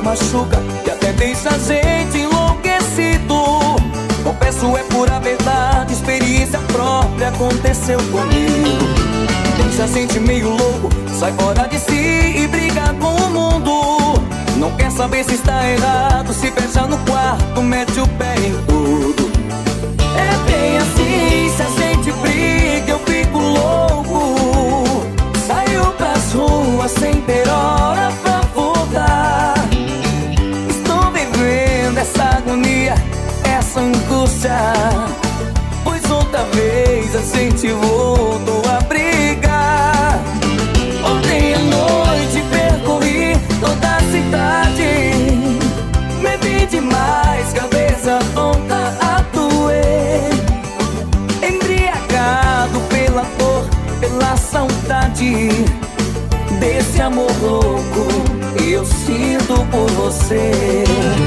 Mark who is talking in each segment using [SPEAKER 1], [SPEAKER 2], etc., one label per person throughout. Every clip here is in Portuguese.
[SPEAKER 1] machuca e até deixa a gente enlouquecido. Confesso, é pura verdade, experiência própria aconteceu comigo. Deixa a gente meio louco, sai fora de si e briga com o mundo. Não quer saber se está errado, se fecha no quarto, mete o pé em tudo. É bem assim, se a gente briga eu fico louco. Saio pras ruas sem ter hora pra voltar. Estou vivendo essa agonia, essa angústia, pois outra vez a gente voltou a brigar. Ontem à noite percorri toda a cidade, bebi demais, cabeça tonta a doer. Embriagado pela dor, pela saudade desse amor louco que eu sinto por você.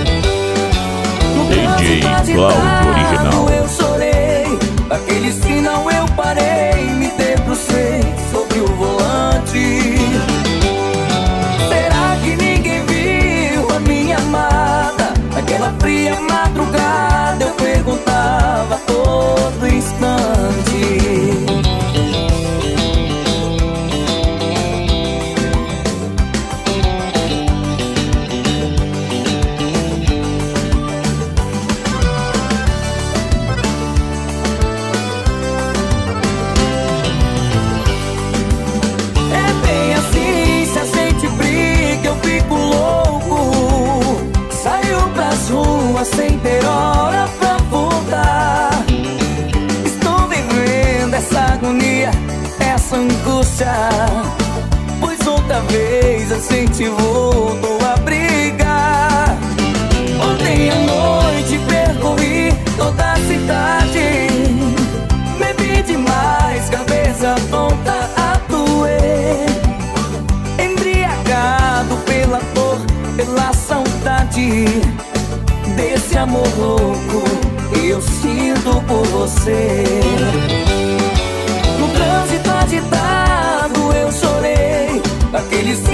[SPEAKER 2] DJ Cláudio Original.
[SPEAKER 1] Eu chorei, aquele sinal eu parei, me debrucei sobre o volante. Será que ninguém viu a minha amada? Naquela fria madrugada eu perguntava a todo instante. Sem ter hora pra voltar. Estou vivendo essa agonia, essa angústia, pois outra vez a gente voltou a brigar. Ontem à noite percorri toda a cidade, bebi demais, cabeça tonta a doer. Embriagado pela dor, pela saudade desse amor louco que eu sinto por você. No trânsito agitado eu chorei, aquele